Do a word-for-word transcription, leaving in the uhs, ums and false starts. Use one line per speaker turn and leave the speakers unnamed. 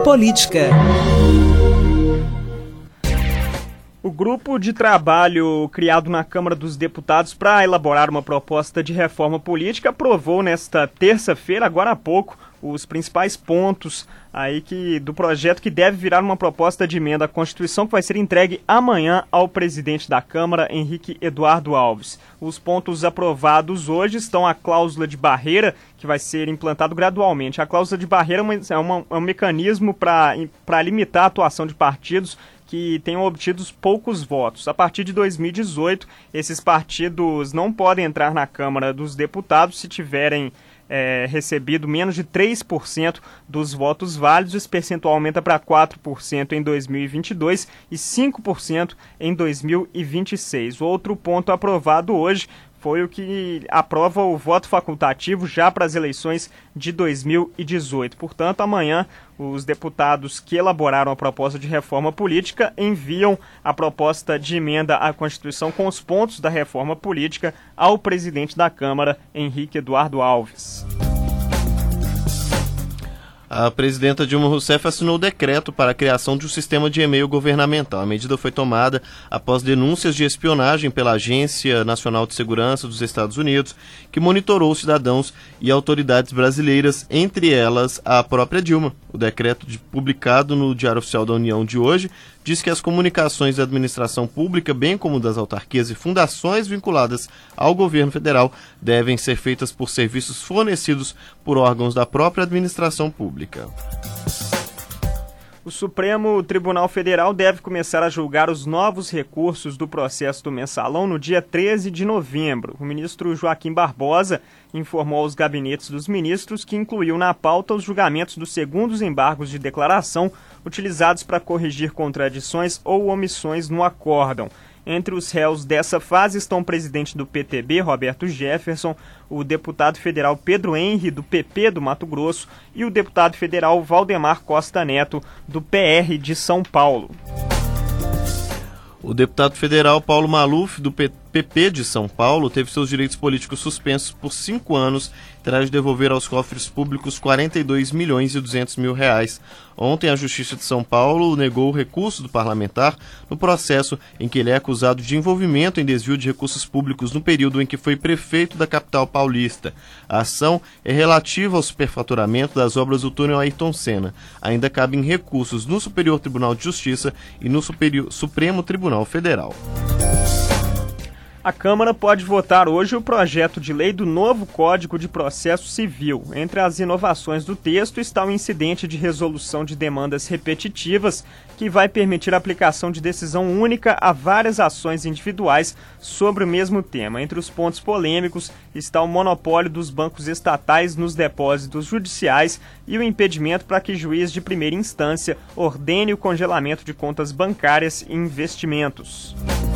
Política.
O grupo de trabalho criado na Câmara dos Deputados para elaborar uma proposta de reforma política aprovou nesta terça-feira, agora há pouco, os principais pontos aí que, do projeto que deve virar uma proposta de emenda à Constituição que vai ser entregue amanhã ao presidente da Câmara, Henrique Eduardo Alves. Os pontos aprovados hoje estão a cláusula de barreira, que vai ser implantado gradualmente. A cláusula de barreira é, uma, é, uma, é um mecanismo para limitar a atuação de partidos que tenham obtido poucos votos. A partir de dois mil e dezoito, esses partidos não podem entrar na Câmara dos Deputados se tiverem é, recebido menos de três por cento dos votos válidos. Esse percentual aumenta para quatro por cento em dois mil e vinte e dois e cinco por cento em dois mil e vinte e seis. O outro ponto aprovado hoje foi o que aprova o voto facultativo já para as eleições de dois mil e dezoito. Portanto, amanhã, os deputados que elaboraram a proposta de reforma política enviam a proposta de emenda à Constituição com os pontos da reforma política ao presidente da Câmara, Henrique Eduardo Alves.
A presidenta Dilma Rousseff assinou o decreto para a criação de um sistema de e-mail governamental. A medida foi tomada após denúncias de espionagem pela Agência Nacional de Segurança dos Estados Unidos, que monitorou cidadãos e autoridades brasileiras, entre elas a própria Dilma. O decreto de, publicado no Diário Oficial da União de hoje diz que as comunicações da administração pública, bem como das autarquias e fundações vinculadas ao governo federal, devem ser feitas por serviços fornecidos por órgãos da própria administração pública.
O Supremo Tribunal Federal deve começar a julgar os novos recursos do processo do Mensalão no dia treze de novembro. O ministro Joaquim Barbosa informou aos gabinetes dos ministros que incluiu na pauta os julgamentos dos segundos embargos de declaração utilizados para corrigir contradições ou omissões no acórdão. Entre os réus dessa fase estão o presidente do P T B, Roberto Jefferson, o deputado federal Pedro Henri, do P P do Mato Grosso, e o deputado federal Valdemar Costa Neto, do P R de São Paulo.
O deputado federal Paulo Maluf, do P P de São Paulo, teve seus direitos políticos suspensos por cinco anos e terá de devolver aos cofres públicos quarenta e dois milhões e duzentos mil reais. Ontem, a Justiça de São Paulo negou o recurso do parlamentar no processo em que ele é acusado de envolvimento em desvio de recursos públicos no período em que foi prefeito da capital paulista. A ação é relativa ao superfaturamento das obras do túnel Ayrton Senna. Ainda cabem recursos no Superior Tribunal de Justiça e no Superior, Supremo Tribunal Federal.
A Câmara pode votar hoje o projeto de lei do novo Código de Processo Civil. Entre as inovações do texto está o incidente de resolução de demandas repetitivas, que vai permitir a aplicação de decisão única a várias ações individuais sobre o mesmo tema. Entre os pontos polêmicos está o monopólio dos bancos estatais nos depósitos judiciais e o impedimento para que juiz de primeira instância ordene o congelamento de contas bancárias e investimentos.